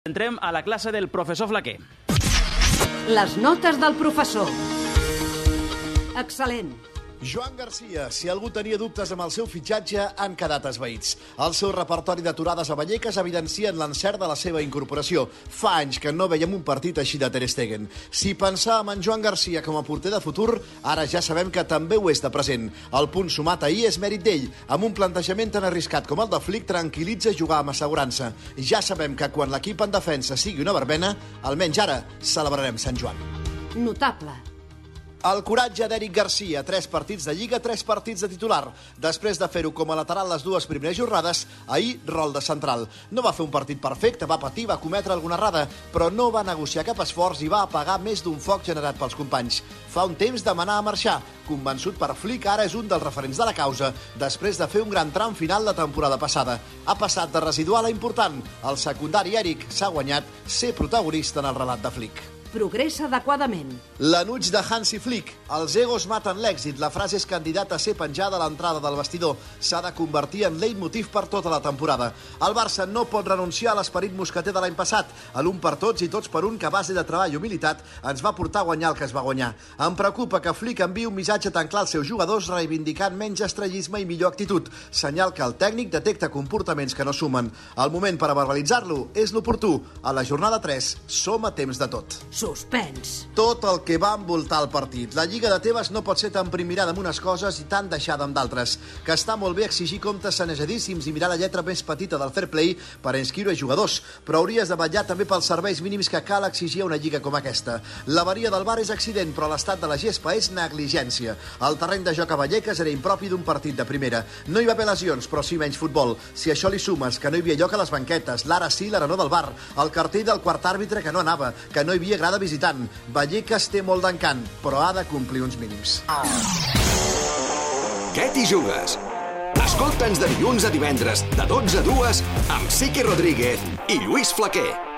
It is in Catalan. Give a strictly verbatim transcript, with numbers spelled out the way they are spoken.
Entrem a la classe del professor Flaquer. Les notes del professor. Excel·lent. Joan Garcia, si algú tenia dubtes amb el seu fitxatge, han quedat esvaïts. El seu repertori d'aturades a Vallecas evidencien l'encert de la seva incorporació. Fa anys que no veiem un partit així de Ter Stegen. Si pensàvem en Joan Garcia com a porter de futur, ara ja sabem que també ho és de present. El punt sumat ahir és mèrit d'ell. Amb un plantejament tan arriscat com el de Flick, tranquil·litza jugar amb assegurança. Ja sabem que quan l'equip en defensa sigui una verbena, almenys ara celebrarem Sant Joan. Notable. El coratge d'Eric Garcia, tres partits de Lliga, tres partits de titular. Després de fer-ho com a lateral les dues primeres jornades, ahir rol de central. No va fer un partit perfecte, va patir, va cometre alguna errada, però no va negociar cap esforç i va apagar més d'un foc generat pels companys. Fa un temps demanà a marxar. Convençut per Flick, ara és un dels referents de la causa, després de fer un gran tram final la temporada passada. Ha passat de residual a important. El secundari Eric s'ha guanyat ser protagonista en el relat de Flick. Progressa adequadament. L'anuig de Hansi Flick. Els egos maten l'èxit. La frase és candidata a ser penjada a l'entrada del vestidor. S'ha de convertir en leitmotiv per tota la temporada. El Barça no pot renunciar a l'esperit mosqueter de l'any passat, a l'un per tots i tots per un que a base de treball i humilitat ens va portar a guanyar el que es va guanyar. Em preocupa que Flick enviï un missatge tan clar als seus jugadors reivindicant menys estrellisme i millor actitud. Senyal que el tècnic detecta comportaments que no sumen. El moment per a verbalitzar-lo és l'oportú. A la jornada tres som a temps de tot. Suspens. Tot el que va envoltar el partit. La Lliga de Tebas no pot ser tan primirada amb unes coses i tan deixada amb d'altres. Que està molt bé exigir comptes sanejadíssims i mirar la lletra més petita del fair play per a inscriure jugadors, però hauries de vetllar també pels serveis mínims que cal exigir a una lliga com aquesta. L'avaria del bar és accident, però l'estat de la gespa és negligència. El terreny de joc a Vallecas era impropi d'un partit de primera. No hi va haver lesions, però sí menys futbol. Si això li sumes que no hi havia lloc a les banquetes, l'ara sí, l'ara no del bar, el cartell del quart àrbitre que no anava, que no hi havia grada visitant. Vallecas té molt d'encant, però ha de complir uns mínims. Què t'hi jugues? Escolta'ns de dilluns a divendres, de dotze a dues, amb Sique Rodríguez i Lluís Flaquer.